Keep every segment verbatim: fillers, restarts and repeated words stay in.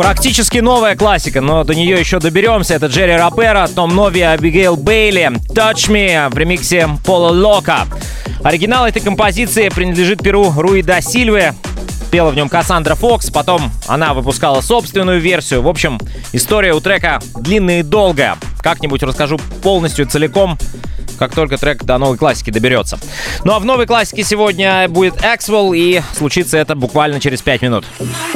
Практически новая классика, но до нее еще доберемся. Это Джерри Ропера, Том Нови, Абигейл Бейли, Touch Me в ремиксе Пола Лока. Оригинал этой композиции принадлежит перу Руи да Сильвы. Пела в нем Кассандра Фокс, потом она выпускала собственную версию. В общем, история у трека длинная и долгая. Как-нибудь расскажу полностью, целиком, как только трек до новой классики доберется. Ну а в новой классике сегодня будет Axwell, и случится это буквально через пять минут.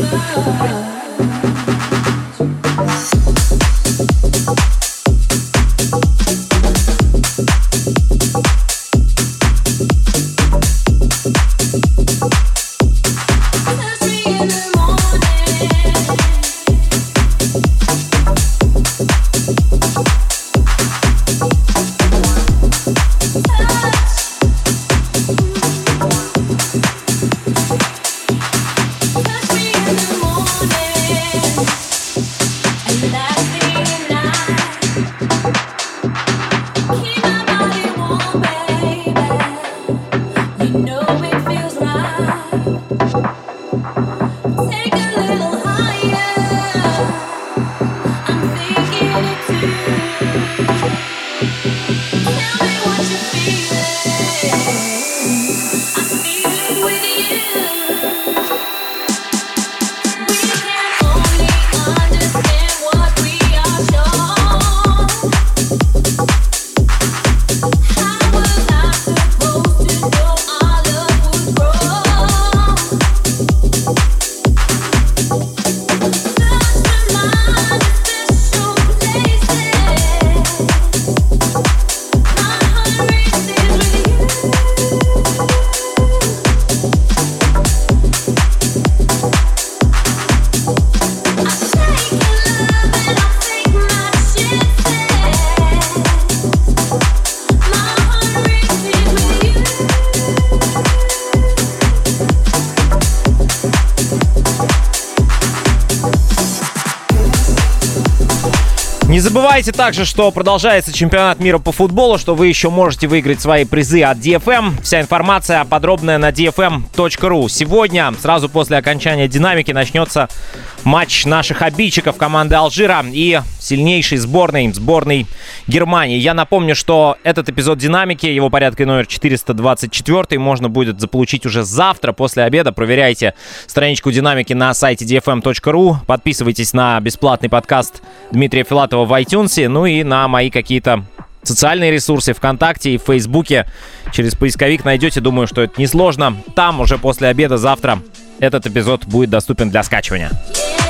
Не забывайте также, что продолжается чемпионат мира по футболу, что вы еще можете выиграть свои призы от ди эф эм. Вся информация подробная на ди эф эм точка ру. Сегодня, сразу после окончания «Динамики», начнется матч наших обидчиков команды Алжира и сильнейшей сборной, сборной Германии. Я напомню, что этот эпизод «Динамики», его порядка номер четыреста двадцать четыре, можно будет заполучить уже завтра после обеда. Проверяйте страничку «Динамики» на сайте ди эф эм точка ру. Подписывайтесь на бесплатный подкаст Дмитрия Филатова в iTunes, ну и на мои какие-то социальные ресурсы ВКонтакте и в Фейсбуке. Через поисковик найдете, думаю, что это несложно. Там уже после обеда завтра этот эпизод будет доступен для скачивания.